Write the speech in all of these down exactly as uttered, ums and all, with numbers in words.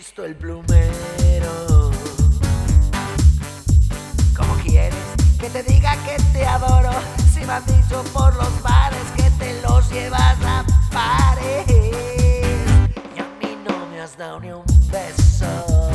visto el plumero. ¿Cómo quieres que te diga que te adoro? Si me han dicho por los bares que te los llevas a pares y a mí no me has dado ni un beso.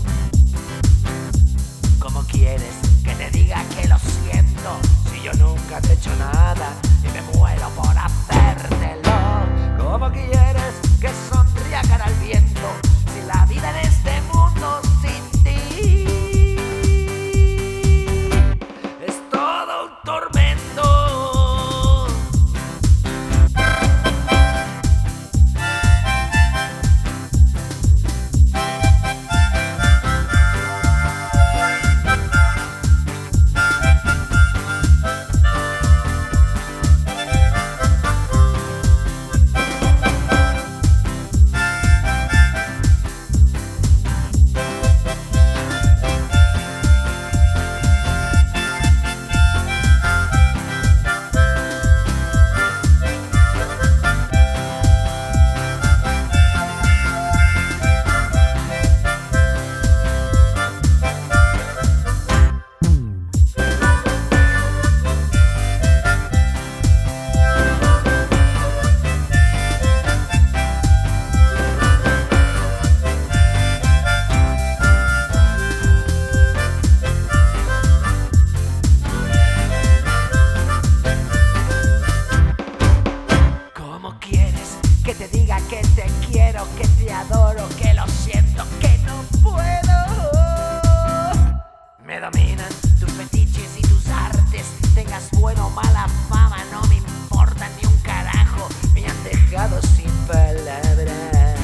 ¿Cómo quieres que te diga que lo siento si yo nunca te he hecho nada y me muero por hacértelo? ¿Cómo quieres que sonría cara al viento si la vida en este mundo sin ti es todo un tormento? Que te diga que te quiero, que te adoro, que lo siento, que no puedo. Me dominan tus fetiches y tus artes. Tengas buena o mala fama, no me importa ni un carajo. Me han dejado sin palabras.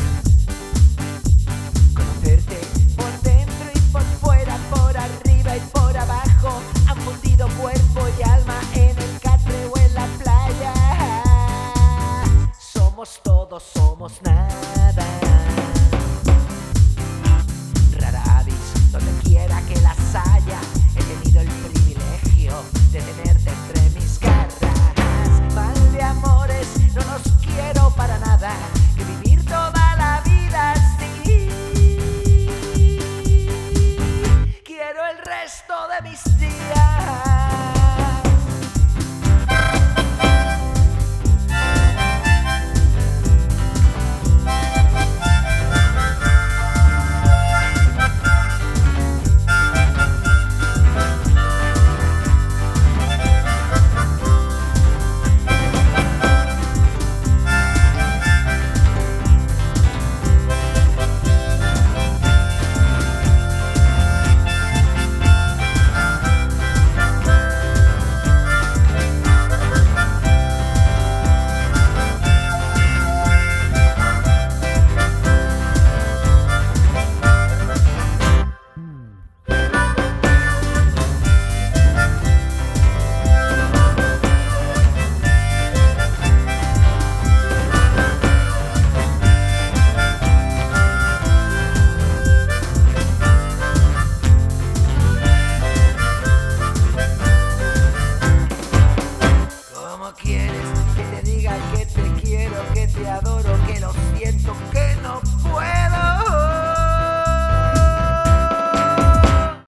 Conocerte por dentro y por fuera, por arriba y por abajo. Han fundido cuerpo y alma en el catre o en la playa. Somos todos, somos nada. Rara avis, donde quiera que las haya, he tenido el privilegio de tener